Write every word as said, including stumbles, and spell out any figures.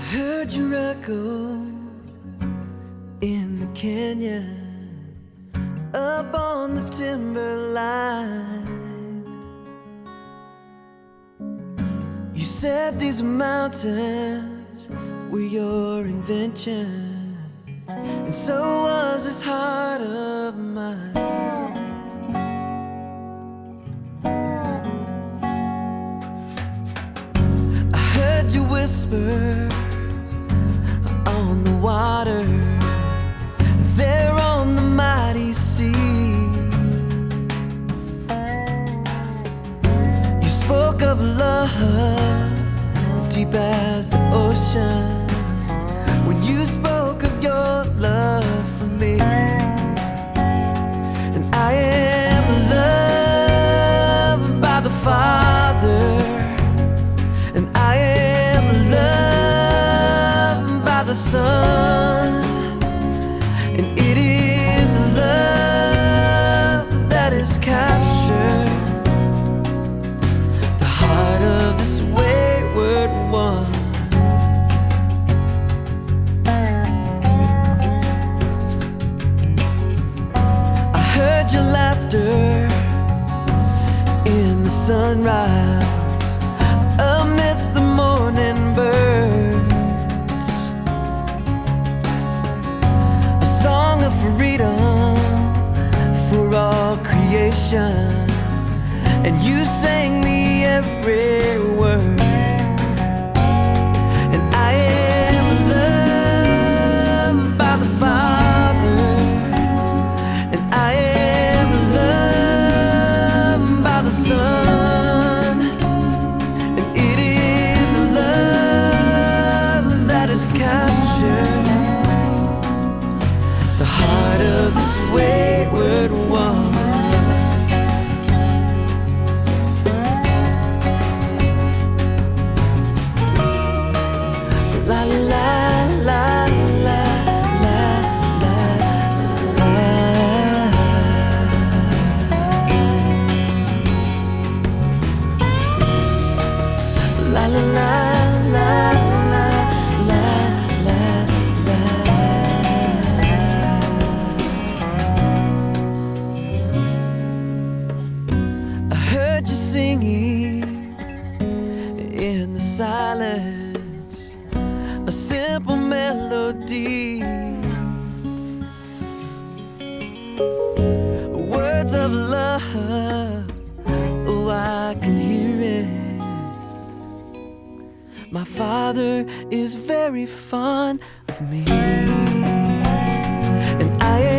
Heard your echo in the canyon, up on the timberline. You said these mountains were your invention, and so was this heart of mine. I heard you whisper on the water, there on the mighty sea. You spoke of love deep as the ocean, when you spoke of your love for me. And I am loved by the Father, and I am loved by the Son, and it is love that is captured the heart of this wayward one. I heard your laughter in the sunrise, amidst the morning birds, a song of freedom for all creation, and you sang me every word. And I am loved by the Father, and I am loved by the Son, and it is love that has captured the heart of this wayward one. La la la la la la la. La la la la la la la la. I heard you singing in the silence, a simple melody, words of love. Oh, I can hear it. My Father is very fond of me, and I am